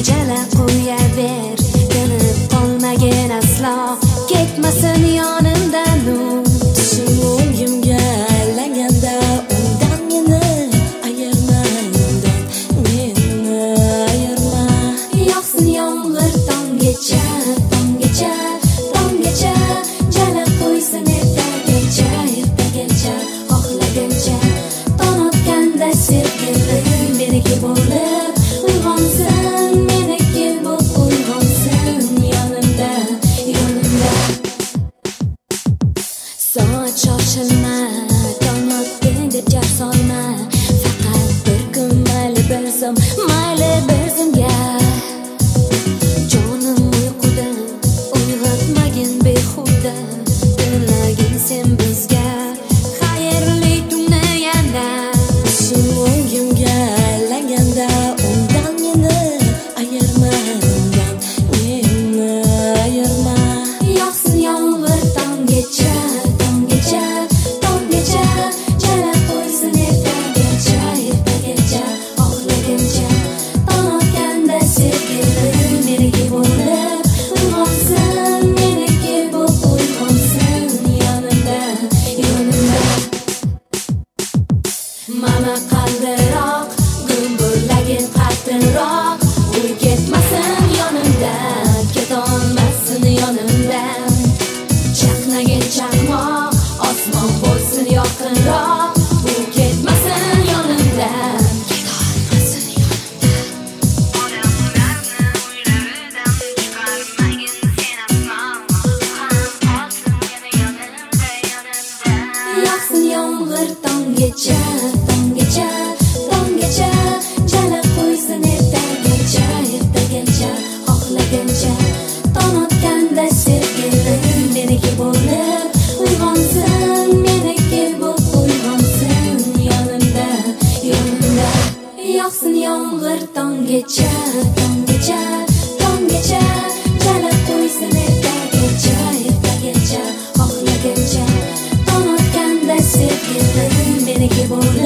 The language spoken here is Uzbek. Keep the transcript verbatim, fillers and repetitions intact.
jala qo'yaver, yonib qolmagin aslo, ketmasin yonimdan nur. Tushim o'ngimga aylanganda undan meni ayirma, undan meni ayirma. Yoqsin yomg'ir tonggacha, tonggacha, tonggacha, jala qo'ysin ertagacha, ertagacha, xohlagancha. Tong otganda sevgilim meniki bo'lib uyg'onsin, meniki bo'lib uyg'onsin, yonimda, yonimda. Soat shoshilma, tong otding deb jar solma, faqat bir kun mayli bir zum, mayli bir zumga. Jonim uyquda, uyg'otmagin behuda, tilagin sen bizga xayrli tunni yana. Tushim o'ngimga aylanganda undan meni ayirma, undan meni ayirma. Yoqsin yomg'ir tonggacha, tonggacha, tonggacha, jala qo'ysin ertagacha, ertagacha, xohlagancha. Tong otganda sevgilim meniki bo'lib uyg'onsin, meniki bo'lib uyg'onsin, yonimda, yonimda. Mana qaldiroq, gumburlagin qattiqroq, u ketmasin yonimdan, ketolmasin yonimdan. Chaqnagin chaqmoq, osmon bo'lsin yaqinroq, u ketmasin yonimdan, ketolmasin yonimdan. Odamlarni uylaridan chiqarmagin sen aslo, ham qolsin yana yonimda, yonimda. Yoqsin yomg'ir tonggacha, tonggacha, tonggacha, jala qo'ysin ertagacha, ertagacha, xohlagancha. Tong otganda sevgilim meniki bo'lib uyg'onsin, meniki bo'lib uyg'onsin, yonimda, yonimda. Yoqsin yomg'ir tonggacha, tonggacha, tonggacha, jala qo'ysin ertagacha, ertagacha, xohlagancha. Tong otganda sevgilim meniki bo'lib